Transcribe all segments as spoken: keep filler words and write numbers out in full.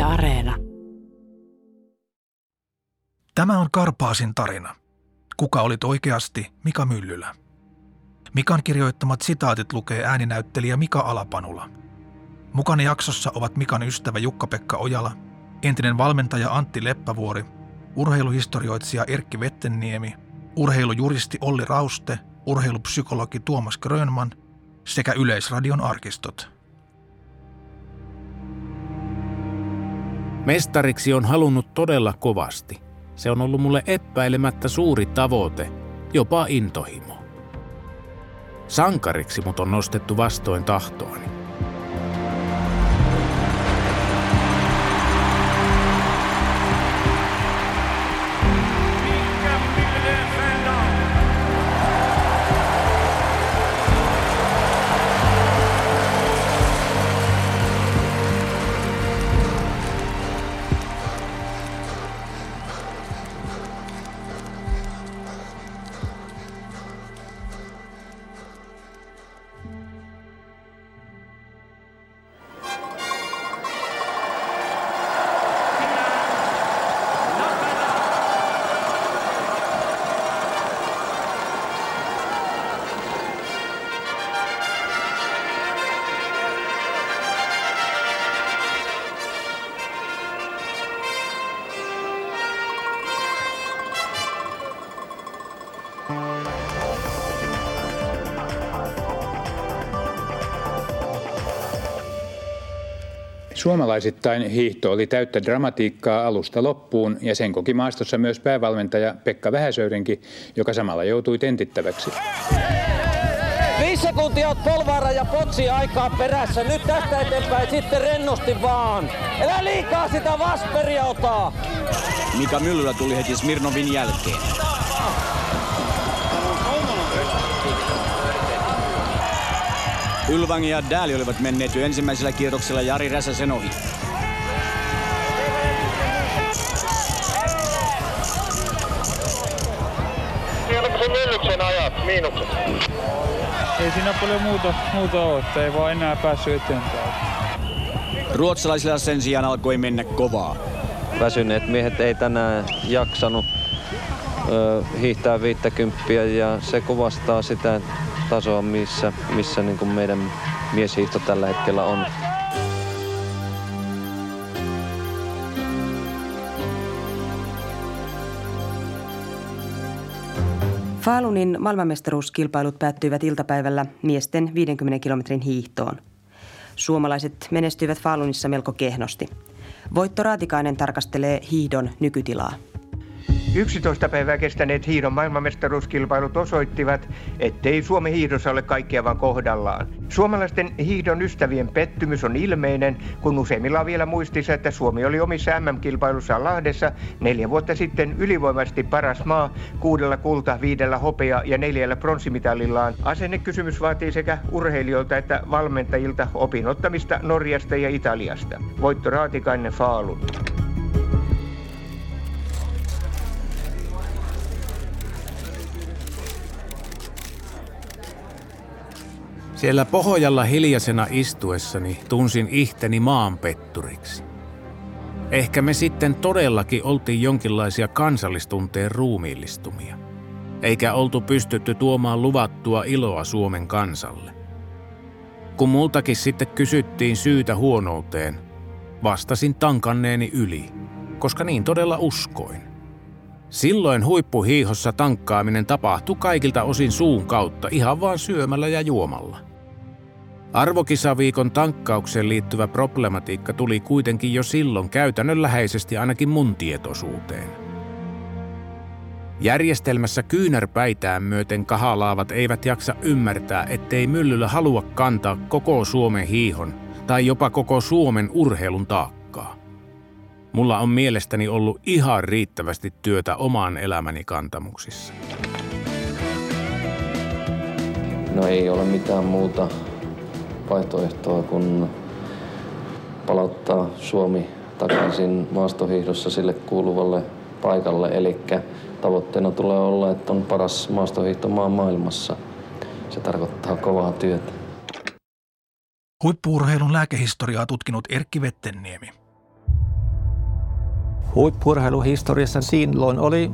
Areena. Tämä on Karpaasin tarina. Kuka olit oikeasti Mika Myllylä? Mikan kirjoittamat sitaatit lukee ääninäyttelijä Mika Alapanula. Mukana jaksossa ovat Mikan ystävä Jukka-Pekka Ojala, entinen valmentaja Antti Leppävuori, urheiluhistorioitsija Erkki Vettenniemi, urheilujuristi Olli Rauste, urheilupsykologi Tuomas Grönman sekä Yleisradion arkistot. Mestariksi on halunnut todella kovasti. Se on ollut mulle epäilemättä suuri tavoite, jopa intohimo. Sankariksi mut on nostettu vastoin tahtoani. Suomalaisittain hiihto oli täyttä dramatiikkaa alusta loppuun ja sen koki maastossa myös päävalmentaja Pekka Vähäsöyrinki, joka samalla joutui tentittäväksi. Viisi sekuntia oot Polvaara ja Potsi aikaa perässä. Nyt tästä eteenpäin sitten rennosti vaan. Elä liikaa sitä Vasperia ota. Mika Myllylä tuli heti Smirnovin jälkeen. Ylvang ja Dääli olivat menneet jo ensimmäisellä kierroksella Jari Räsäsen ohi. Tiedätkö se Myllyksen ajat, miinukset? Ei siinä paljon muuta, muuta ole, että ei vaan enää päässyt eteenpäin. Ruotsalaisilla sen sijaan alkoi mennä kovaa. Väsyneet miehet ei tänään jaksanut ö, hiihtää viittäkymppiä ja se kuvastaa sitä tasoa, missä, missä niin kuin meidän mieshiihto tällä hetkellä on. Falunin maailmanmestaruuskilpailut päättyivät iltapäivällä miesten viidenkymmenen kilometrin hiihtoon. Suomalaiset menestyivät Falunissa melko kehnosti. Voitto Raatikainen tarkastelee hiihdon nykytilaa. yksitoista päivää kestäneet hiihdon maailmanmestaruuskilpailut osoittivat, ettei Suomen hiihdossa ole kaikkea vaan kohdallaan. Suomalaisten hiihdon ystävien pettymys on ilmeinen, kun useimmilla on vielä muistissa, että Suomi oli omissa M M-kilpailussaan Lahdessa neljä vuotta sitten ylivoimaisesti paras maa, kuudella kulta, viidellä hopea ja neljällä pronssimitalillaan. Asennekysymys vaatii sekä urheilijoilta että valmentajilta opinottamista Norjasta ja Italiasta. Voitto Raatikainen, Falun. Siellä pohjalla hiljaisena istuessani tunsin ihteni maanpetturiksi. Ehkä me sitten todellakin oltiin jonkinlaisia kansallistunteen ruumiillistumia. Eikä oltu pystytty tuomaan luvattua iloa Suomen kansalle. Kun multakin sitten kysyttiin syytä huonouteen, vastasin tankanneeni yli, koska niin todella uskoin. Silloin huippuhiihossa tankkaaminen tapahtui kaikilta osin suun kautta ihan vaan syömällä ja juomalla. Arvokisaviikon tankkaukseen liittyvä problematiikka tuli kuitenkin jo silloin käytännönläheisesti ainakin mun tietoisuuteen. Järjestelmässä kyynärpäitään myöten kahalaavat eivät jaksa ymmärtää, ettei Myllylä halua kantaa koko Suomen hiihon tai jopa koko Suomen urheilun taakkaa. Mulla on mielestäni ollut ihan riittävästi työtä oman elämäni kantamuksissa. No ei ole mitään muuta vaihtoehtoa kuin palauttaa Suomi takaisin maastohiihdossa sille kuuluvalle paikalle. Eli tavoitteena tulee olla, että on paras maastohiihtomaa maailmassa. Se tarkoittaa kovaa työtä. Huippu-urheilun lääkehistoriaa tutkinut Erkki Vettenniemi. Huippu-urheiluhistoriassa silloin oli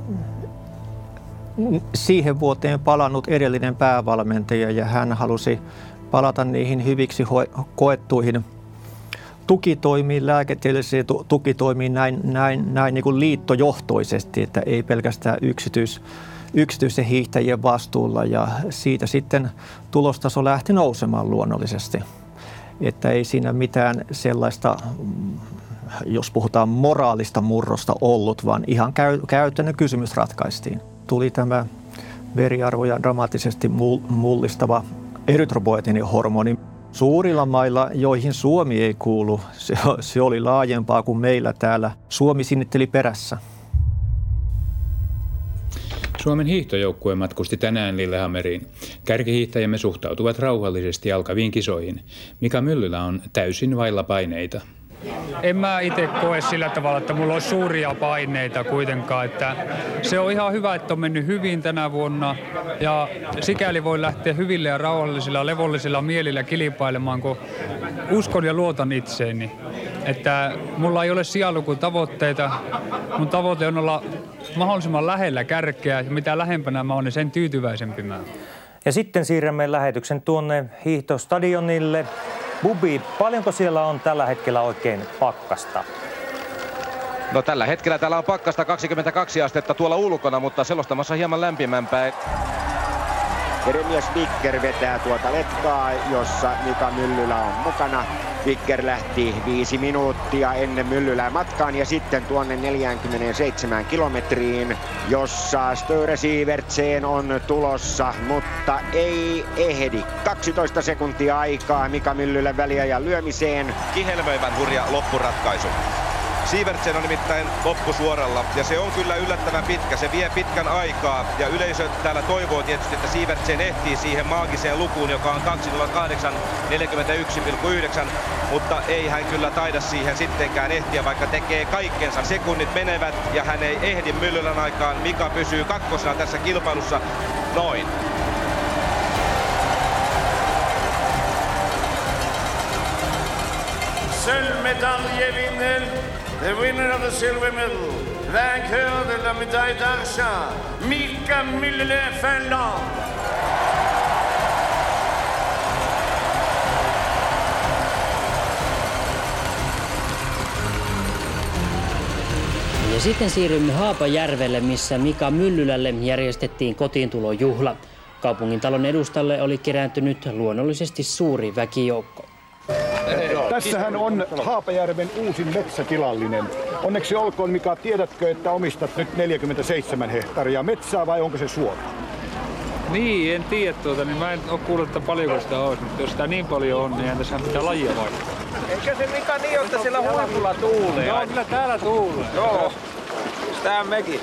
siihen vuoteen palannut edellinen päävalmentaja ja hän halusi palata niihin hyviksi koettuihin tukitoimiin, lääketieteellisiin tukitoimiin näin, näin, näin niin kuin liittojohtoisesti, että ei pelkästään yksityis, yksityisen hiihtäjien vastuulla ja siitä sitten tulostaso lähti nousemaan luonnollisesti. Että ei siinä mitään sellaista, jos puhutaan moraalista murrosta ollut, vaan ihan käy, käytännön kysymys ratkaistiin. Tuli tämä veriarvoja dramaattisesti mullistava erytropoetiinihormoni. Suurilla mailla, joihin Suomi ei kuulu, se, se oli laajempaa kuin meillä täällä. Suomi sinnitteli perässä. Suomen hiihtojoukkue matkusti tänään Lillehammeriin. Kärkihiihtäjämme suhtautuvat rauhallisesti alkaviin kisoihin. Mika Myllylä on täysin vailla paineita. En mä itse koe sillä tavalla, että mulla olisi suuria paineita kuitenkaan. Että se on ihan hyvä, että on mennyt hyvin tänä vuonna ja sikäli voi lähteä hyvillä ja rauhallisilla, levollisilla mielillä kilpailemaan, kun uskon ja luotan itseeni. Että mulla ei ole sijalukutavoitteita. Mun tavoite on olla mahdollisimman lähellä kärkeä ja mitä lähempänä mä oon, niin sen tyytyväisempi mä. Ja sitten siirrämme lähetyksen tuonne hiihtostadionille. Bubi, paljonko siellä on tällä hetkellä oikein pakkasta? No tällä hetkellä täällä on pakkasta kaksikymmentäkaksi astetta tuolla ulkona, mutta selostamassa hieman lämpimämpää. Jeremias Vicker vetää tuota letkaa, jossa Mika Myllylä on mukana. Vicker lähti viisi minuuttia ennen Myllylää matkaan ja sitten tuonne neljäkymmentäseitsemän kilometriin, jossa Störe Sivertsen on tulossa, mutta ei ehdi. kaksitoista sekuntia aikaa Mika Myllylän väliajan lyömiseen. Kihelmöivän hurja loppuratkaisu. Sivertsen on nimittäin loppusuoralla ja se on kyllä yllättävän pitkä. Se vie pitkän aikaa ja yleisö täällä toivoo tietysti, että Sivertsen ehtii siihen maagiseen lukuun, joka on kaksi nolla kahdeksan neljäkymmentäyksi pilkku yhdeksän, mutta ei hän kyllä taida siihen sittenkään ehtiä, vaikka tekee kaikkensa. Sekunnit menevät ja hän ei ehdi Myllylän aikaan. Mika pysyy kakkosena tässä kilpailussa noin. Seul médaille vinner, the winner of the silver medal, vainqueur de la médaille d'argent, Mika Myllylä, Finland. Ja sitten siirrymme Haapajärvelle, missä Mika Myllylälle järjestettiin kotiintulojuhla. Kaupungintalon edustalle oli kerääntynyt luonnollisesti suuri väkijoukko. Tässähän on Haapajärven uusin metsätilallinen. Onneksi olkoon, Mika, tiedätkö, että omistat nyt neljäkymmentäseitsemän hehtaaria metsää vai onko se suora? Niin, en tiedä tuota, niin mä en ole kuullut, että paljonko sitä olisi, mutta jos sitä niin paljon on, niin tässä pitää lajia vaihtaa. Eikä se Mika niin, että siellä huipulla tuulee? Joo, kyllä täällä tuulee. Joo, sitä mekin.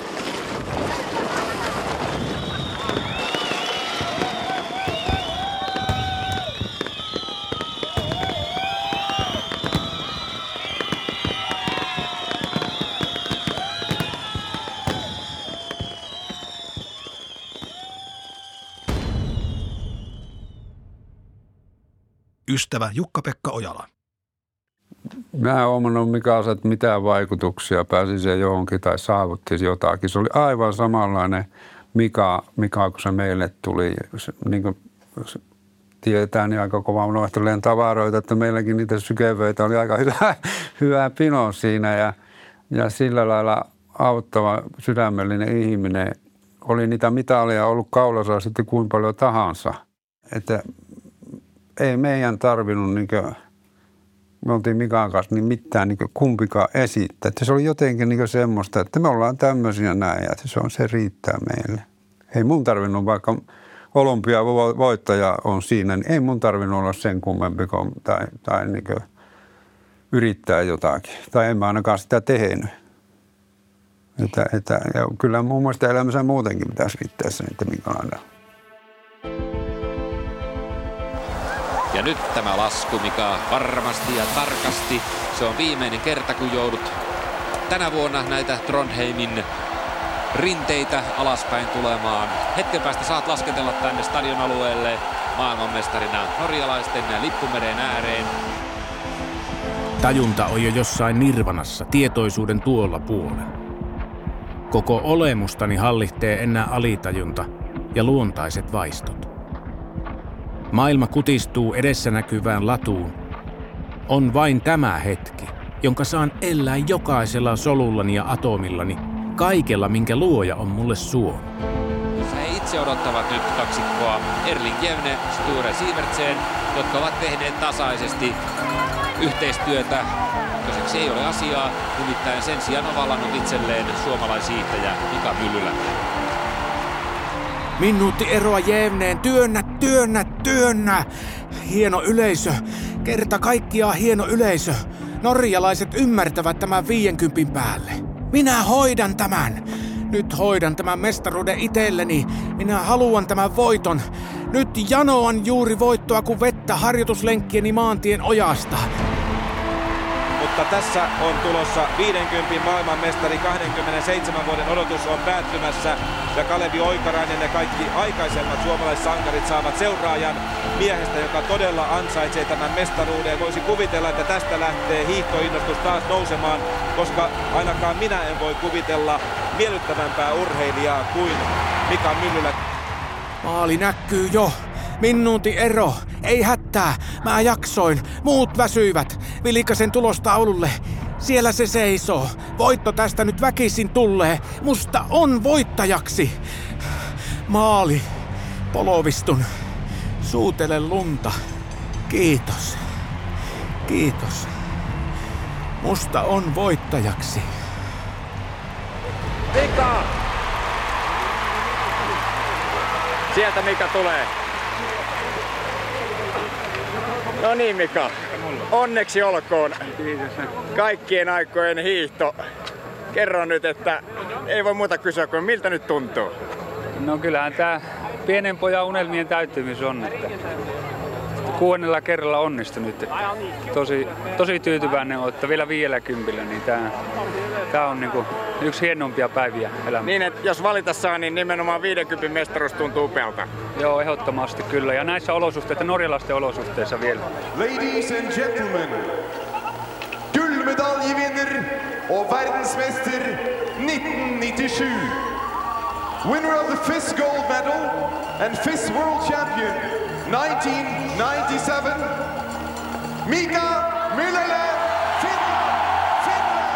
Ystävä Jukka-Pekka Ojala. Mä en huomannut Mikalta, että mitään vaikutuksia pääsi se johonkin tai saavutti jotakin. Se oli aivan samanlainen Mika, Mika kun se meille tuli. Se, niin kuin tiedetään, niin aika kova unohtelleen tavaroita, että meilläkin niitä sykevöitä oli aika hyvä, hyvä pino siinä. Ja, ja sillä lailla auttava sydämellinen ihminen. Oli niitä mitaleja ollut kaulassa sitten kuin paljon tahansa. Että ei meidän tarvinnut, niin kuin, me oltiin Mikan kanssa, niin mitään niin kumpikaan esittää. Että se oli jotenkin niin semmoista, että me ollaan tämmöisiä näin ja se, on, se riittää meille. Ei mun tarvinnut, vaikka olympiavoittaja on siinä, niin ei mun tarvinnut olla sen kummempi kuin, tai, tai niin kuin yrittää jotakin. Tai en mä ainakaan sitä tehnyt. Että, että, ja kyllä mun mielestä elämässä muutenkin pitäisi riittää sen, että minkälainen. Ja nyt tämä lasku, Mika, varmasti ja tarkasti. Se on viimeinen kerta, kun joudut tänä vuonna näitä Trondheimin rinteitä alaspäin tulemaan. Hetken päästä saat lasketella tänne stadion alueelle maailmanmestarina norjalaisten lippumeren ääreen. Tajunta on jo jossain nirvanassa, tietoisuuden tuolla puolen. Koko olemustani hallitsee enää alitajunta ja luontaiset vaistot. Maailma kutistuu edessä näkyvään latuun. On vain tämä hetki, jonka saan elää jokaisella solullani ja atomillani, kaikella minkä luoja on mulle suonut. He itse odottavat nyt kaksikkoa Erling Jevne, Sture Sivertsen, jotka ovat tehneet tasaisesti yhteistyötä. Toiseksi ei ole asiaa, nimittäin sen sijaan on vallannut itselleen suomalaishiihtäjä Mika Myllylä. Minuutti eroa Jevneen, työnnä, työnnä, työnnä! Hieno yleisö, kerta kaikkiaan hieno yleisö. Norjalaiset ymmärtävät tämän viidenkympin päälle. Minä hoidan tämän. Nyt hoidan tämän mestaruuden itselleni. Minä haluan tämän voiton. Nyt janoan juuri voittoa kuin vettä harjoituslenkkieni maantien ojasta. Mutta tässä on tulossa viidenkympin maailmanmestari, kaksikymmentäseitsemän vuoden odotus on päättymässä ja Kalevi Oikarainen ja kaikki aikaisemmat suomalaissankarit saavat seuraajan miehestä, joka todella ansaitsee tämän mestaruuden. Voisi kuvitella, että tästä lähtee hiihtoinnostus taas nousemaan, koska ainakaan minä en voi kuvitella miellyttävämpää urheilijaa kuin Mika Myllylä. Maali näkyy jo. Minuutin ero. Ei hätää. Mä jaksoin. Muut väsyivät. Vilikasen tulostaululle. Siellä se seisoo. Voitto tästä nyt väkisin tulee. Musta on voittajaksi. Maali. Polovistun. Suutele lunta. Kiitos. Kiitos. Musta on voittajaksi. Mika! Sieltä Mika tulee. No niin Mika, onneksi olkoon. Kaikkien aikojen hiihto. Kerro nyt, että ei voi muuta kysyä kuin miltä nyt tuntuu? No kyllähän tää pienen pojan unelmien täyttymys on, että kuudennella kerralla onnistui nyt. Tosi, tosi tyytyväinen on, että vielä viidelläkympillä, niin tää, tää on niinku yksi hienompia päiviä elämässä. Niin, että jos valita saa, niin nimenomaan viidenkympin mestaruus tuntuu upealta. Joo, ehdottomasti kyllä. Ja näissä olosuhteissa, norjalaisten olosuhteissa vielä. Ladies and gentlemen, guldmedaljevinner och världsmäster nitton nittiosju. Winner of the F I S gold medal and F I S world champion nineteen ninety-seven, Mika Myllylä, Finland, Finland!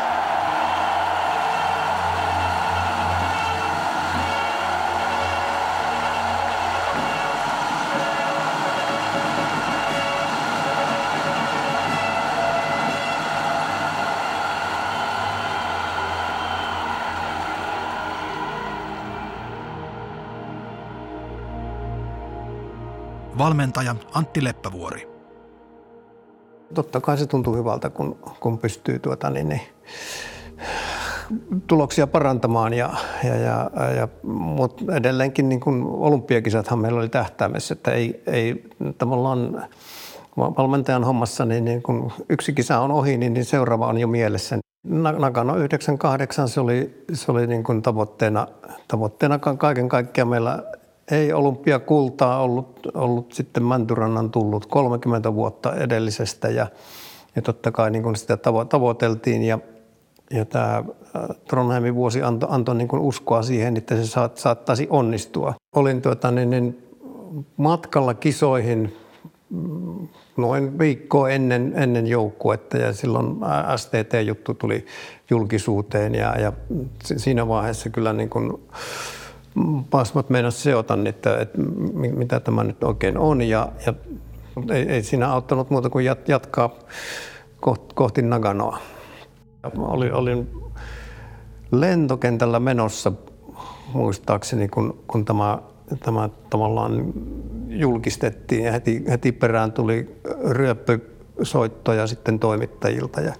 Valmentaja Antti Leppävuori. Totta kai se tuntuu hyvältä, kun, kun pystyy tuota, niin, niin, tuloksia parantamaan. Ja, ja, ja, ja, mutta edelleenkin niin kuin olympiakisathan meillä oli tähtäimessä, että ei, ei tavallaan valmentajan hommassa, niin, niin kun yksi kisa on ohi, niin, niin seuraava on jo mielessä. Nagano yhdeksänkymmentäkahdeksan se oli, se oli niin kuin tavoitteena, tavoitteena kaiken kaikkiaan meillä. Ei olympiakultaa ollut, ollut sitten Mäntyrannan tullut kolmekymmentä vuotta edellisestä ja, ja totta kai niin kuin sitä tavo- tavoiteltiin ja, ja tämä Trondheimin vuosi antoi anto niin kuin uskoa siihen, että se saat, saattaisi onnistua. Olin tuota, niin, niin matkalla kisoihin noin viikkoa ennen, ennen joukkuetta ja silloin S T T-juttu tuli julkisuuteen ja, ja siinä vaiheessa kyllä niin kuin pasmat meinas seota, että, että mitä tämä nyt oikein on ja, ja ei, ei siinä auttanut muuta kuin jat, jatkaa kohti, kohti Naganoa. Olin, olin lentokentällä menossa muistaakseni, kun, kun tämä, tämä tavallaan julkistettiin ja heti, heti perään tuli ryöppysoittoja sitten toimittajilta. Ja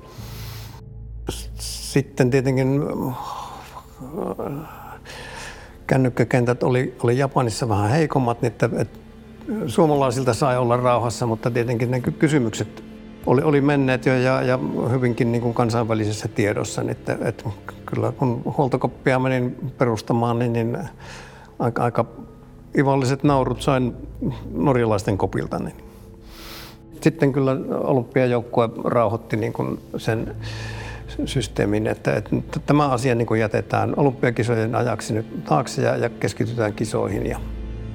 sitten tietenkin kännykkäkentät oli, oli Japanissa vähän heikommat, että, että suomalaisilta sai olla rauhassa, mutta tietenkin ne kysymykset oli, oli menneet jo ja, ja hyvinkin niin kuin kansainvälisessä tiedossa. Että, että kyllä kun huoltokoppia menin perustamaan, niin, niin aika, aika ivalliset naurut sain norjalaisten kopilta. Niin. sitten kyllä olympiajoukkue rauhoitti niin kuin sen systeemin, että, että tämä asia niin kuin jätetään olympiakisojen ajaksi nyt taakse ja, ja keskitytään kisoihin. Ja.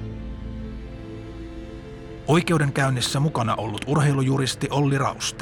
Oikeudenkäynnissä mukana ollut urheilujuristi Olli Rauste.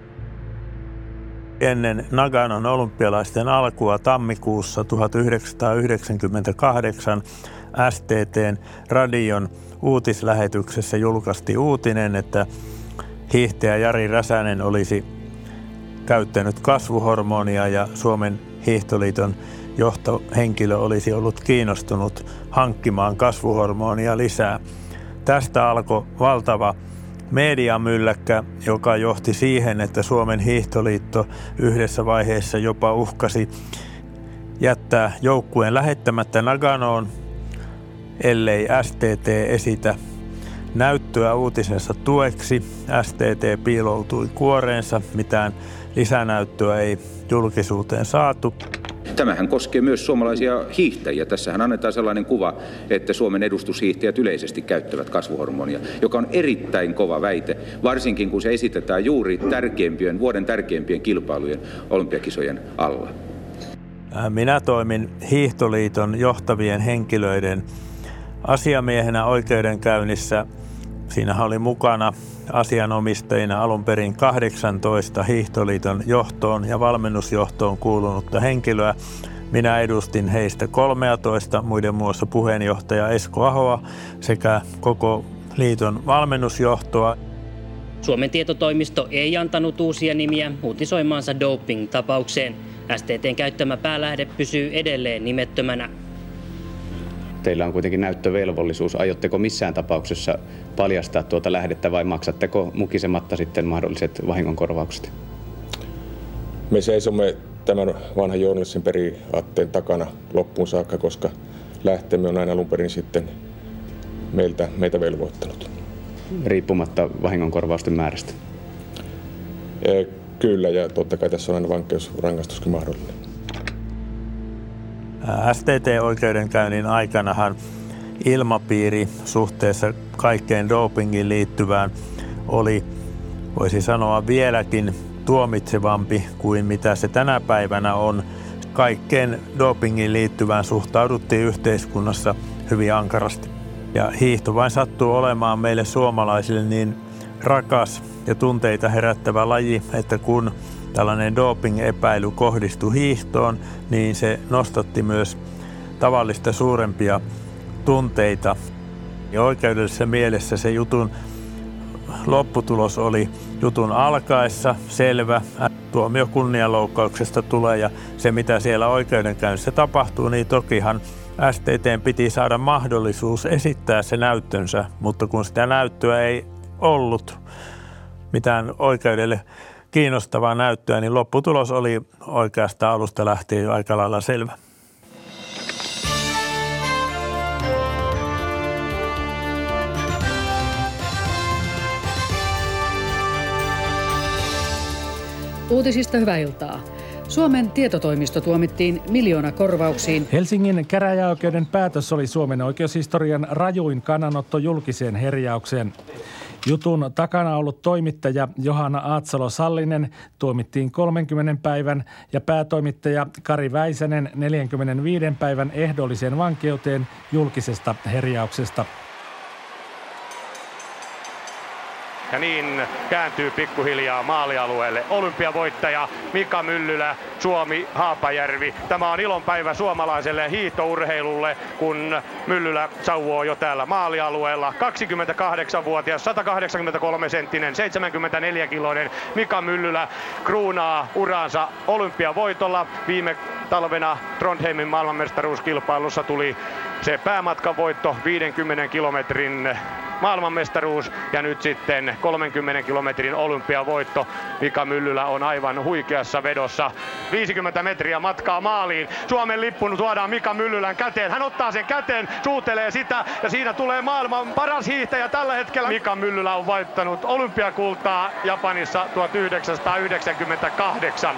Ennen Naganon olympialaisten alkua tammikuussa tuhatyhdeksänsataayhdeksänkymmentäkahdeksan S T T:n radion uutislähetyksessä julkaistiin uutinen, että hiihtäjä Jari Räsänen olisi käyttänyt kasvuhormonia ja Suomen hiihtoliiton johtohenkilö olisi ollut kiinnostunut hankkimaan kasvuhormonia lisää. Tästä alkoi valtava mediamylläkkä, joka johti siihen, että Suomen hiihtoliitto yhdessä vaiheessa jopa uhkasi jättää joukkueen lähettämättä Naganoon, ellei S T T esitä näyttöä uutisensa tueksi. S T T piiloutui kuoreensa, mitään lisänäyttöä ei julkisuuteen saatu. Tämähän koskee myös suomalaisia hiihtäjiä. Tässähän annetaan sellainen kuva, että Suomen edustushiihtäjät yleisesti käyttävät kasvuhormonia, joka on erittäin kova väite, varsinkin kun se esitetään juuri tärkeimpien, vuoden tärkeimpien kilpailujen olympiakisojen alla. Minä toimin Hiihtoliiton johtavien henkilöiden asiamiehenä oikeudenkäynnissä. Siinähän oli mukana asianomistajina alun perin kahdeksantoista Hiihtoliiton johtoon ja valmennusjohtoon kuulunutta henkilöä. Minä edustin heistä kolmetoista, muiden muassa puheenjohtaja Esko Ahoa sekä koko liiton valmennusjohtoa. Suomen tietotoimisto ei antanut uusia nimiä uutisoimaansa doping-tapaukseen. S T T:n käyttämä päälähde pysyy edelleen nimettömänä. Teillä on kuitenkin näyttövelvollisuus. Aiotteko missään tapauksessa paljastaa tuota lähdettä vai maksatteko mukisematta sitten mahdolliset vahingonkorvaukset? Me seisomme tämän vanhan journalistin periaatteen takana loppuun saakka, koska lähteemme on aina alun perin sitten meiltä, meitä velvoittanut. Riippumatta vahingonkorvausten määrästä? E, kyllä, ja totta kai tässä on aina vankeusrangaistuskin mahdollinen. S T T-oikeudenkäynnin aikanahan ilmapiiri suhteessa kaikkeen dopingiin liittyvään oli, voisi sanoa, vieläkin tuomitsevampi kuin mitä se tänä päivänä on. Kaikkeen dopingiin liittyvään suhtauduttiin yhteiskunnassa hyvin ankarasti. Ja hiihto vain sattuu olemaan meille suomalaisille niin rakas ja tunteita herättävä laji, että kun tällainen doping-epäily kohdistui hiihtoon, niin se nostatti myös tavallista suurempia tunteita. Ja oikeudellisessa mielessä se jutun lopputulos oli jutun alkaessa selvä. Tuomio kunnianloukkauksesta tulee ja se mitä siellä oikeudenkäynnissä tapahtuu, niin tokihan S T T:n piti saada mahdollisuus esittää se näyttönsä, mutta kun sitä näyttöä ei ollut mitään oikeudelle kiinnostavaa näyttöä, niin lopputulos oli oikeastaan alusta lähtien jo aika lailla selvä. Uutisista hyvää iltaa. Suomen tietotoimisto tuomittiin miljoonakorvauksiin. Helsingin käräjäoikeuden päätös oli Suomen oikeushistorian rajuin kannanotto julkiseen herjaukseen. Jutun takana ollut toimittaja Johanna Aatsalo-Sallinen tuomittiin kolmenkymmenen päivän ja päätoimittaja Kari Väisänen neljänkymmenenviiden päivän ehdolliseen vankeuteen julkisesta herjauksesta. Ja niin kääntyy pikkuhiljaa maalialueelle olympiavoittaja Mika Myllylä, Suomi, Haapajärvi. Tämä on ilonpäivä suomalaiselle hiihtourheilulle, kun Myllylä sauvoo jo täällä maalialueella. kaksikymmentäkahdeksanvuotias, sata kahdeksankymmentäkolme senttinen, seitsemänkymmentäneljä kiloinen Mika Myllylä kruunaa uransa olympiavoitolla. Viime talvena Trondheimin maailmanmestaruuskilpailussa tuli se päämatkan voitto, viidenkymmenen kilometrin maailmanmestaruus ja nyt sitten kolmenkymmenen kilometrin olympiavoitto. Mika Myllylä on aivan huikeassa vedossa. viisikymmentä metriä matkaa maaliin. Suomen lippu tuodaan Mika Myllylän käteen. Hän ottaa sen käteen, suutelee sitä ja siinä tulee maailman paras hiihtäjä tällä hetkellä. Mika Myllylä on voittanut olympiakultaa Japanissa tuhatyhdeksänsataayhdeksänkymmentäkahdeksan.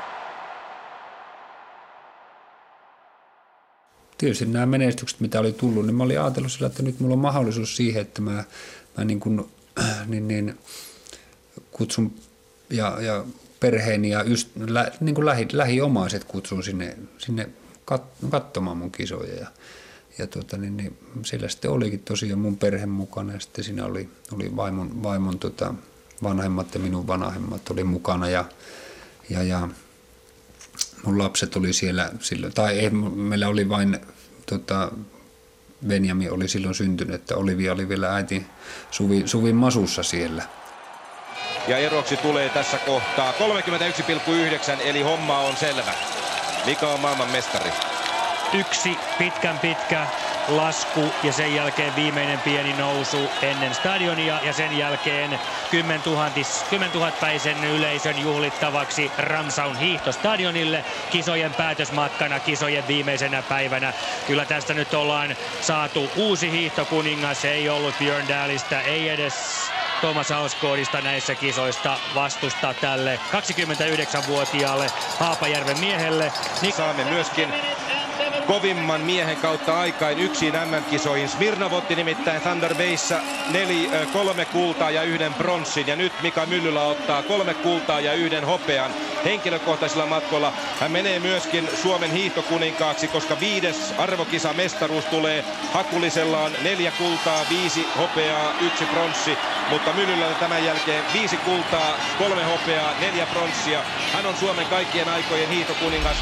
Tietysti nämä menestykset, mitä oli tullut, niin mä olin ajatellut sillä, että nyt mulla on mahdollisuus siihen, että mä, mä niin kuin, niin, niin, kutsun ja, ja perheeni ja just, lä, niin kuin lähi, lähiomaiset kutsun sinne, sinne kat, katsomaan mun kisoja. Ja, ja tuota, niin, niin, sillä sitten olikin tosiaan mun perhe mukana ja sitten siinä oli, oli vaimon, vaimon tota, vanhemmat ja minun vanhemmat oli mukana ja, ja, ja mun lapset oli siellä silloin, tai ei, meillä oli vain, tota, Benjamin oli silloin syntynyt, että Olivia oli vielä äiti Suvi, Suvin masussa siellä. Ja eroksi tulee tässä kohtaa kolmekymmentäyksi pilkku yhdeksän, eli homma on selvä. Mikä on maailman mestari? Yksi pitkän pitkä lasku ja sen jälkeen viimeinen pieni nousu ennen stadionia ja sen jälkeen kymmentuhatpäisen yleisön juhlittavaksi Ramsaun hiihtostadionille kisojen päätösmatkana kisojen viimeisenä päivänä. Kyllä tästä nyt ollaan saatu uusi hiihtokuningas, ei ollut Björn Dahlista, ei edes Thomas Hauskoodista näissä kisoista vastusta tälle kaksikymmentäyhdeksänvuotiaalle Haapajärven miehelle. Niin saamme myöskin kovimman miehen kautta aikain yksin äm äm-kisoihin. Smirnov otti nimittäin Thunder Bayssä neli, kolme kultaa ja yhden bronssin. Ja nyt Mika Myllylä ottaa kolme kultaa ja yhden hopean henkilökohtaisilla matkoilla. Hän menee myöskin Suomen hiihtokuninkaaksi, koska viides arvokisamestaruus tulee Hakulisellaan. Neljä kultaa, viisi hopeaa, yksi bronssi. Mutta Myllylällä tämän jälkeen viisi kultaa, kolme hopeaa, neljä bronssia. Hän on Suomen kaikkien aikojen hiihtokuningas.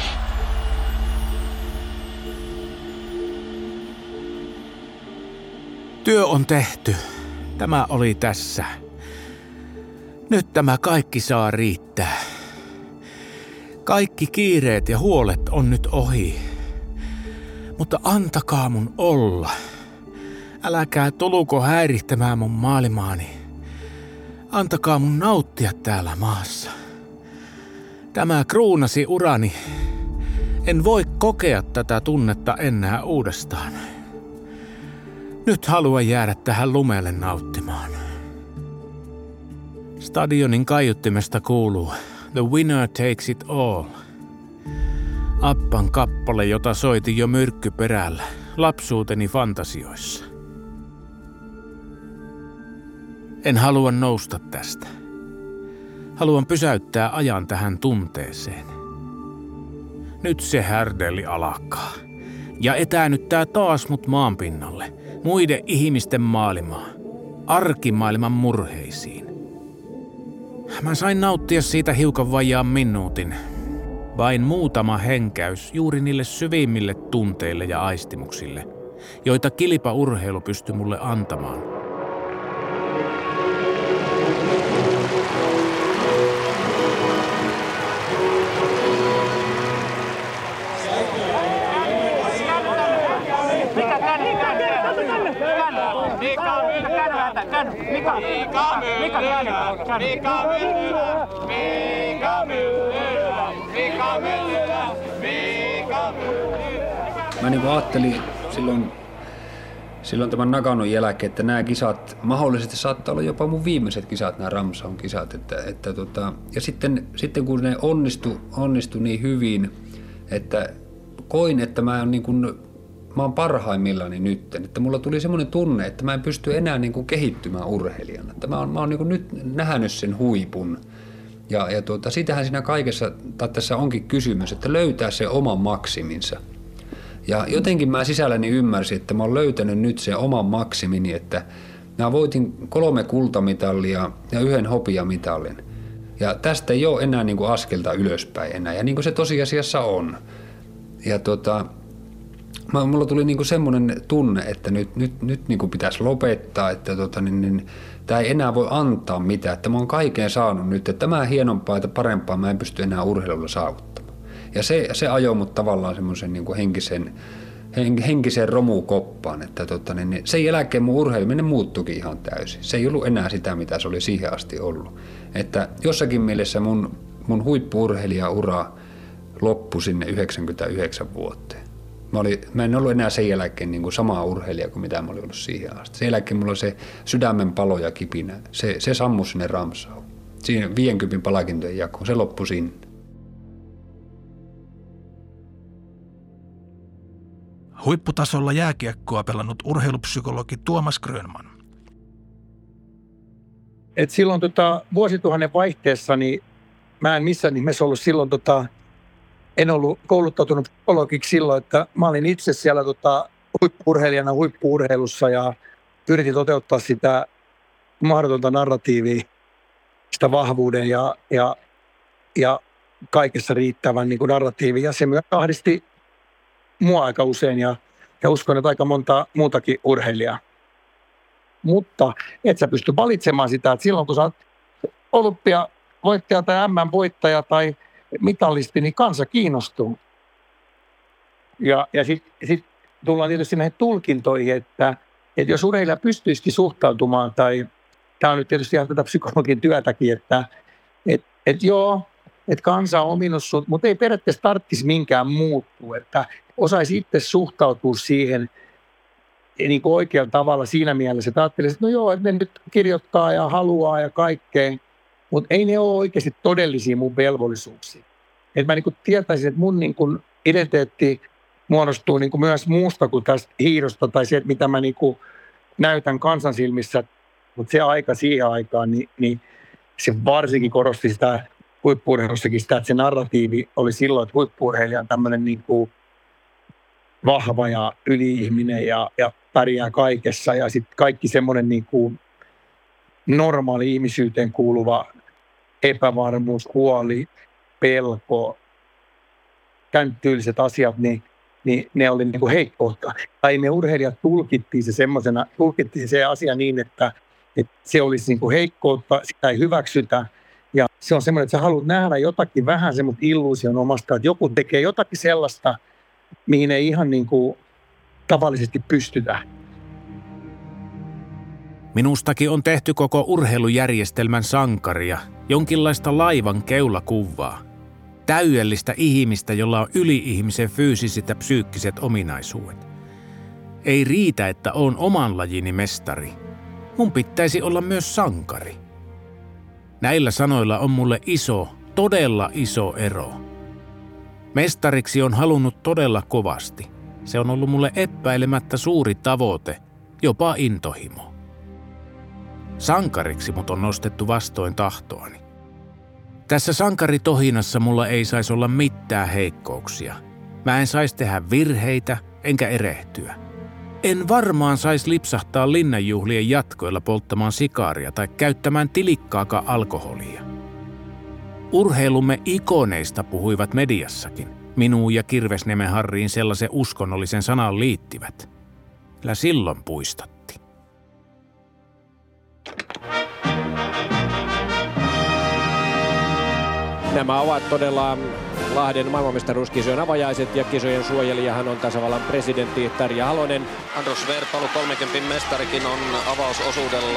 Työ on tehty. Tämä oli tässä. Nyt tämä kaikki saa riittää. Kaikki kiireet ja huolet on nyt ohi. Mutta antakaa mun olla. Äläkää tuluko häirittämään mun maailmaani. Antakaa mun nauttia täällä maassa. Tämä kruunasi urani. En voi kokea tätä tunnetta enää uudestaan. Nyt haluan jäädä tähän lumelle nauttimaan. Stadionin kaiuttimesta kuuluu The Winner Takes It All. Appan kappale, jota soitin jo myrkkyperällä lapsuuteni fantasioissa. En halua nousta tästä. Haluan pysäyttää ajan tähän tunteeseen. Nyt se härdelli alkaa ja etäännyttää taas mut maanpinnalle, muiden ihmisten maailmaa, arkimaailman murheisiin. Mä sain nauttia siitä hiukan vajaan minuutin. Vain muutama henkäys juuri niille syvimmille tunteille ja aistimuksille, joita kilpaurheilu pystyi mulle antamaan. Mika, Mika Myllylä, Mika Myllylä, Mika Myllylä, Mika Myllylä, Mika Myllylä. Mä niin kuin ajattelin silloin, silloin tämän Naganon jälkeen, että nämä kisat mahdollisesti saattaa olla jopa mun viimeiset kisat, nämä Ramsaun kisat. Että, että tota, ja sitten, sitten kun ne onnistu, onnistu niin hyvin, että koin, että mä oon niin kuin Mä oon parhaimmillani nyt, että mulla tuli semmoinen tunne, että mä en pysty enää niin kuin kehittymään urheilijana. Että mä oon, mä oon niin kuin nyt nähnyt sen huipun. Ja, ja tuota, sitähän siinä kaikessa, tai tässä onkin kysymys, että löytää se oman maksiminsa. Ja jotenkin mä sisälläni ymmärsin, että mä oon löytänyt nyt sen oman maksimini, että mä voitin kolme kultamitalia ja yhden hopeamitalin. Ja tästä ei ole enää niin kuin askelta ylöspäin enää, ja niin kuin se tosiasiassa on. Ja tuota... Mulla tuli niinku semmoinen tunne, että nyt, nyt, nyt niinku pitäisi lopettaa, että tota, niin, niin, tämä ei enää voi antaa mitään, että mä oon kaiken saanut nyt, että tämä hienompaa ja parempaa mä en pysty enää urheilulla saavuttamaan. Ja se, se ajoi mut tavallaan semmoisen niinku henkisen, henkiseen romukoppaan, että tota, niin, niin, sen jälkeen mun urheileminen muuttuikin ihan täysin. Se ei ollut enää sitä, mitä se oli siihen asti ollut. Että jossakin mielessä mun, mun huippu-urheilijaura loppui sinne yhdeksänkymmentäyhdeksän vuoteen. Mä, olin, mä en ollut enää sen jälkeen niin kuin sama urheilija kuin mitä mä olin ollut siihen asti. Sen jälkeen mulla oli se sydämen palo ja kipinä. Se, se sammui sinne Ramsauun. Siinä viidenkymmenen palkintojen jakoon. Se loppui sinne. Huipputasolla jääkiekkoa pelannut urheilupsykologi Tuomas Grönman. et silloin tota, vuosituhannen vaihteessa, niin mä en missään nimessä ollut silloin, tota, en ollut kouluttautunut psykologiksi silloin, että mä olin itse siellä tota, huippu-urheilijana huippu-urheilussa ja yritin toteuttaa sitä mahdotonta narratiivia, sitä vahvuuden ja, ja, ja kaikessa riittävän niin kuin narratiivin. Ja se myös ahdisti mua aika usein ja, ja uskon, että aika monta muutakin urheilijaa. Mutta et sä pysty valitsemaan sitä, että silloin kun sä oot olympiavoittaja tai M M-voittaja tai mitallisti, niin kansa kiinnostuu. Ja, ja sitten sit tullaan tietysti näihin tulkintoihin, että, että jos urheilija pystyisikin suhtautumaan, tai tämä on nyt tietysti ihan tätä psykologin työtäkin, että et, et joo, että kansa on ominut sut, mutta ei periaatteessa tarvitsisi minkään muuttua, että osaisi itse suhtautua siihen niin kuin oikealla tavalla siinä mielessä, että ajattelisi, että no joo, että ne nyt kirjoittaa ja haluaa ja kaikkea, mutta ei ne ole oikeasti todellisia mun velvollisuuksia. Että mä niin kuin tietäisin, että mun niin kuin identiteetti muodostuu niin kuin myös muusta kuin tästä hiidosta tai se, että mitä mä niin kuin näytän kansan silmissä, mutta se aika siihen aikaan, niin, niin se varsinkin korosti sitä huippu-urheilussakin sitä, että se narratiivi oli silloin, että huippu-urheilija on tämmöinen niin kuin vahva ja yli-ihminen ja, ja pärjää kaikessa ja sitten kaikki semmoinen niin kuin normaali ihmisyyteen kuuluva epävarmuus, huoli, pelko, tämän tyyliset asiat, niin, niin ne oli niin kuin heikkoutta. Tai me urheilijat tulkittiin se semmoisena, tulkittiin se asia niin, että, että se olisi niin kuin heikkoutta, sitä ei hyväksytä. Ja se on semmoinen, että sä haluat nähdä jotakin vähän semmoista illuusion omasta, että joku tekee jotakin sellaista, mihin ei ihan niin kuin tavallisesti pystytä. Minustakin on tehty koko urheilujärjestelmän sankaria, jonkinlaista laivan keulakuvaa. Täydellistä ihmistä, jolla on yli-ihmisen fyysiset ja psyykkiset ominaisuudet. Ei riitä, että on oman lajini mestari. Mun pitäisi olla myös sankari. Näillä sanoilla on mulle iso, todella iso ero. Mestariksi on halunnut todella kovasti. Se on ollut mulle epäilemättä suuri tavoite, jopa intohimo. Sankariksi mut on nostettu vastoin tahtoani. Tässä sankaritohinassa mulla ei saisi olla mitään heikkouksia. Mä en saisi tehdä virheitä, enkä erehtyä. En varmaan saisi lipsahtaa linnanjuhlien jatkoilla polttamaan sikaaria tai käyttämään tilikkaakaan alkoholia. Urheilumme ikoneista puhuivat mediassakin. Minuun ja Kirvesniemen Harriin sellaisen uskonnollisen sanan liittivät. Kyllä silloin puistatti. Nämä ovat todella Lahden maailmanmestaruuskisojen avajaiset ja kisojen suojelijahan on tasavallan presidentti Tarja Halonen. Andrus Verpalu, kolmenkymmenen mestarikin on avausosuudella.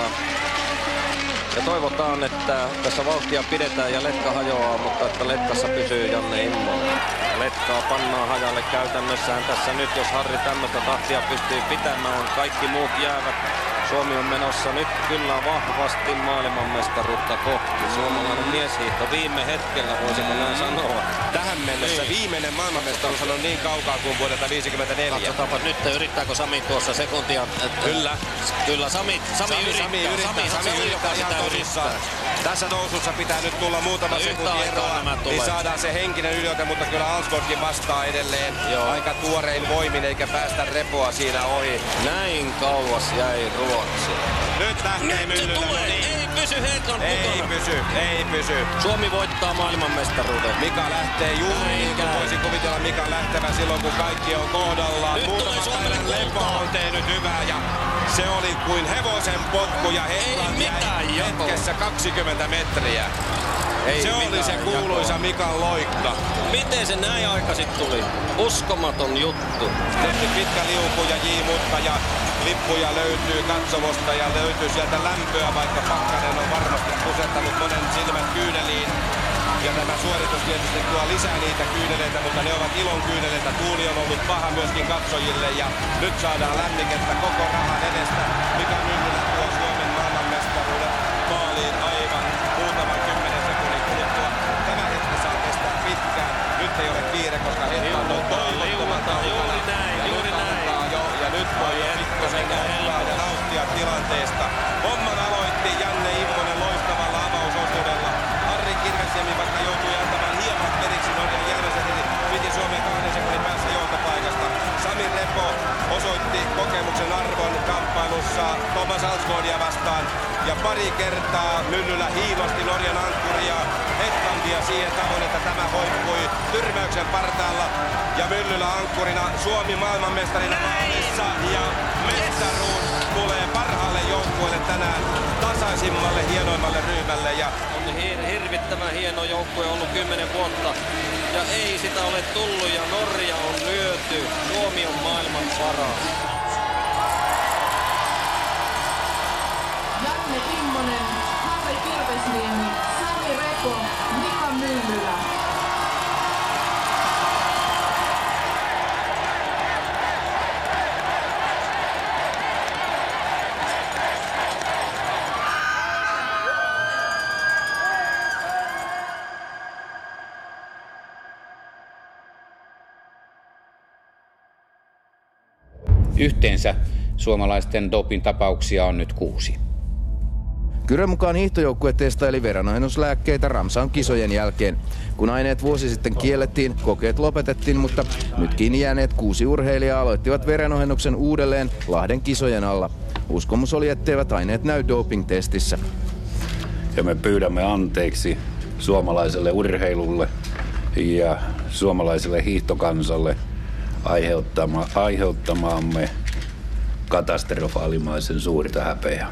Ja toivotaan, että tässä vauhtia pidetään ja letka hajoaa, mutta että letkassa pysyy Janne Immonen. Letkaa pannaan hajalle käytännössään tässä nyt, jos Harri tämmöistä tahtia pystyy pitämään. Kaikki muut jäävät. Suomi on menossa nyt kyllä vahvasti maailmanmestaruutta kohti. Suomalainen mieshiihto viime hetkellä, voisiko näin sanoa. Tähän mennessä niin. Viimeinen maailmanmestaruus on niin kaukaa kuin vuodelta viisikymmentäneljä. Katsotaanpa nyt, yrittääkö Sami tuossa sekuntia. Kyllä. Kyllä Sami, Sami, Sami yrittää. Sami yrittää. Sami, Sami, Sami yrittää ihan tosissaan. Tässä nousussa pitää nyt tulla muutama sekunti eroa, niin saadaan se henkinen yliote, mutta kyllä Alsgaardkin vastaa edelleen. Joo. Aika tuorein voimin eikä päästä repoa siinä ohi. Näin kauas jäi Ruotsi. Nyt lähtee Myllyllä. Ei pysy Hedlund Ei mukana. pysy, ei pysy. Suomi voittaa maailmanmestaruuden. Mika lähtee juuri niin kuin voisi kuvitella Mika lähtevän silloin kun kaikki on kohdallaan. Nyt Muutama päivän lepo on tehnyt hyvää ja se oli kuin hevosen potku ja Hedlund jäi hetkessä kaksikymmentä metriä. Ei se oli se kuuluisa jakoa. Mikan loikka. Miten se näin aikaisin tuli? Uskomaton juttu. Tehty pitkä liuku ja J-mutka ja lippuja löytyy katsomosta ja löytyy sieltä lämpöä, vaikka pakkanen on varmasti kusettanut monen silmät kyyneliin. Ja tämä suoritus tietysti tuo lisää niitä kyyneleitä, mutta ne ovat ilon kyyneleitä. Tuuli on ollut paha myöskin katsojille ja nyt saadaan lämmikettä koko rahan edestä. Mika Myllylä tuo Suomen maailmanmestaruuden maaliin aivan muutaman kymmenen sekunnin kuluttua. Tämä hetki saa kestää pitkään. Nyt ei ole kiire, koska hetki on toivottoman juuri näin, juuri näin. Jo, ja nyt voi pikkusen katsoa ja nauttia tilanteesta. Homman aloitti Janne Immonen Ja pari kertaa Myllylä hiilosti Norjan ankkuria Hetlandia siihen tavoin, että tämä hoikkui tyrmäyksen partaalla. Ja Myllylä ankkurina Suomi maailmanmestarina maalissa ja mestaruus tulee parhaalle joukkueelle tänään tasaisimmalle, hienoimmalle ryhmälle. Ja on hir- hirvittävän hieno joukkue ollut kymmenen vuotta ja ei sitä ole tullut ja Norja on lyöty. Suomi on maailman paras. Janne Immonen, Harri Kirvesniemi, Sami Reko, Mika Myllylä. Yhteensä suomalaisten doping-tapauksia on nyt kuusi. Kyrön mukaan hiihtojoukkue testaili verenohennuslääkkeitä Ramsaun kisojen jälkeen. Kun aineet vuosi sitten kiellettiin, kokeet lopetettiin, mutta nyt kiinni jääneet kuusi urheilijaa aloittivat verenohennuksen uudelleen Lahden kisojen alla. Uskomus oli, etteivät aineet näy doping-testissä. Ja me pyydämme anteeksi suomalaiselle urheilulle ja suomalaiselle hiihtokansalle aiheuttama, aiheuttamaamme katastrofaalimaisen suurta häpeää.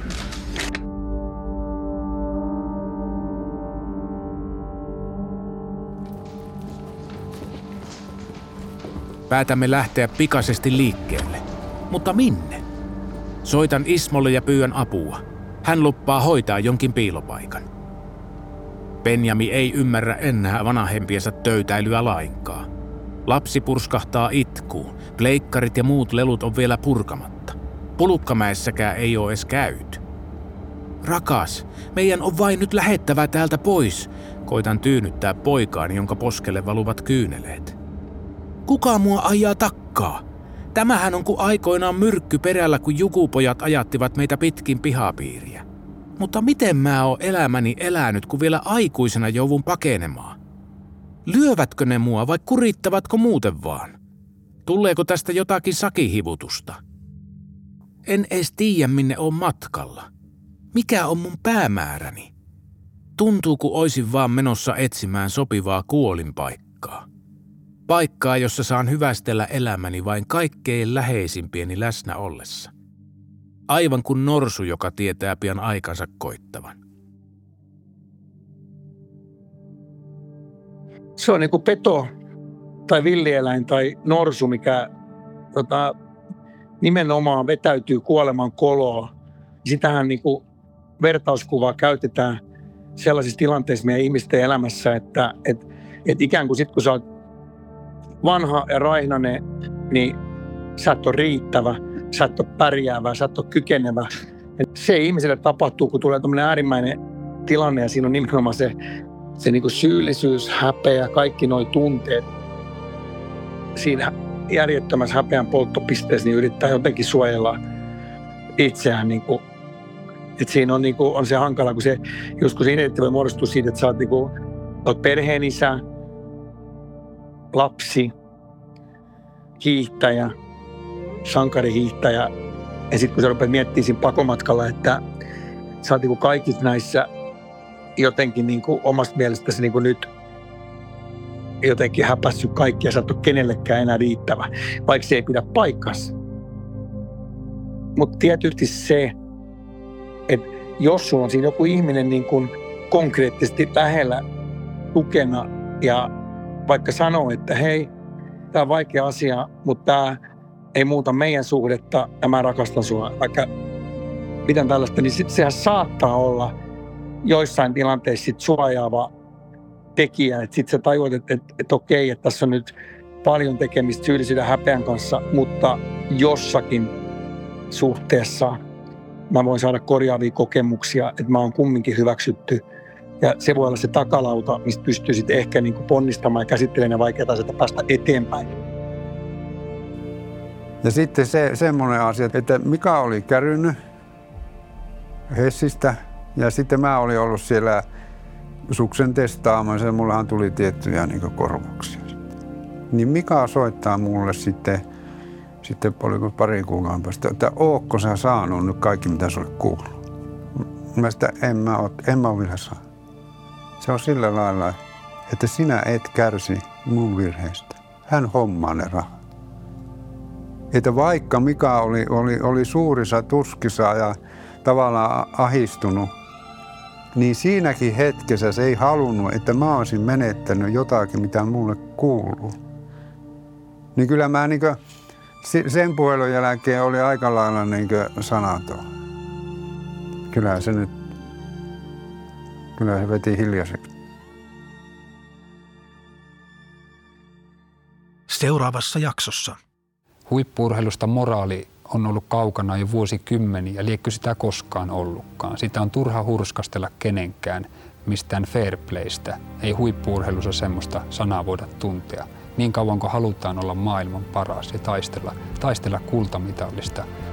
Päätämme lähteä pikaisesti liikkeelle. Mutta minne? Soitan Ismolle ja pyydän apua. Hän luppaa hoitaa jonkin piilopaikan. Benjami ei ymmärrä enää vanhempiensa töytäilyä lainkaan. Lapsi purskahtaa itkuun. Pleikkarit ja muut lelut on vielä purkamatta. Pulukkamäessäkään ei ole edes käyty. Rakas, meidän on vain nyt lähettävä täältä pois. Koitan tyynnyttää poikaani, jonka poskelle valuvat kyyneleet. Kuka mua ajaa takkaa? Tämähän on kuin aikoinaan myrkky perällä, kun jukupojat ajattivat meitä pitkin pihapiiriä. Mutta miten mä oon elämäni elänyt, kun vielä aikuisena joudun pakenemaan? Lyövätkö ne mua vai kurittavatko muuten vaan? Tuleeko tästä jotakin sakihivutusta? En edes tiedä, minne on matkalla. Mikä on mun päämääräni? Tuntuu, kun oisin vaan menossa etsimään sopivaa kuolinpaikkaa. Paikkaa, jossa saan hyvästellä elämäni vain kaikkein läheisimpieni läsnä ollessa. Aivan kuin norsu, joka tietää pian aikansa koittavan. Se on niin kuin peto tai villieläin tai norsu, mikä tota, nimenomaan vetäytyy kuoleman koloon. Sitähän niin kuin vertauskuvaa käytetään sellaisissa tilanteissa meidän ihmisten elämässä, että et, et ikään kuin sit kun sä oot vanha ja raihnainen, niin sä et ole riittävä, sä et ole pärjäävä, sä et ole kykenevä. Et se ihmiselle tapahtuu, kun tulee tämmöinen äärimmäinen tilanne ja siinä on nimenomaan se, se niin kuin syyllisyys, häpeä, kaikki nuo tunteet. Siinä järjettömässä häpeän polttopisteessä niin yrittää jotenkin suojella itseään. Niin kuin, että siinä on, niin kuin, on se hankala, kun se, just kun se identiteetti voi muodostua siitä, että sä oot, niin kuin, oot perheen isä, lapsi, hiihtäjä, sankarihiihtäjä. Ja sitten kun sä rupeat miettimään siinä pakomatkalla, että sä oot niin kuin kaikissa näissä jotenkin niin kuin omasta mielestäsi niin kuin nyt jotenkin häpässyt kaikki ja sä et ole kenellekään enää riittävä, vaikka se ei pidä paikkansa. Mutta tietysti se, että jos sulla on siinä joku ihminen niin kuin konkreettisesti lähellä tukena ja vaikka sanoo, että hei, tämä on vaikea asia, mutta tämä ei muuta meidän suhdetta ja mä rakastan sua, vaikka mitään tällaista, niin sitten sehän saattaa olla joissain tilanteissa sit suojaava tekijä, että sitten sä tajuat, että, että, että okei, että tässä on nyt paljon tekemistä syyllisyyden häpeän kanssa, mutta jossakin suhteessa mä voin saada korjaavia kokemuksia, että mä oon kumminkin hyväksytty. Ja se voi olla se takalauta, mistä pystyy sitten ehkä niin kuin ponnistamaan ja käsittelemään vaikeaa asioita päästä eteenpäin. Ja sitten se semmoinen asia, että Mika oli kärynyt Hessistä ja sitten mä olin ollut siellä suksen testaamassa ja mullahan tuli tiettyjä niin kuin korvauksia. Niin Mika soittaa mulle sitten, sitten oliko pari kuukauden päästä, että ootko sä saanut nyt kaikki mitä sulle kuuluu? Mä sitä, en mä, oo, en mä oo vielä saa. Se on sillä lailla, että sinä et kärsi mun virheistä. Hän hommaa ne rahat. Että vaikka Mika oli, oli, oli suurissa tuskissa ja tavallaan ahistunut, niin siinäkin hetkessä se ei halunnut, että mä olisin menettänyt jotakin, mitä mulle kuuluu. Niin kyllä mä niin kuin, sen puhelun jälkeen oli aika lailla niin kuin sanaton. Kyllä se nyt, kyllä se veti hiljaiseksi. Seuraavassa jaksossa. Huippu-urheilusta moraali on ollut kaukana jo vuosikymmeniä, liekö sitä koskaan ollutkaan. Sitä on turha hurskastella kenenkään mistään fair playstä. Ei huippu-urheilussa semmoista sanaa voida tuntea. Niin kauan kuin halutaan olla maailman paras ja taistella, taistella kultamitalista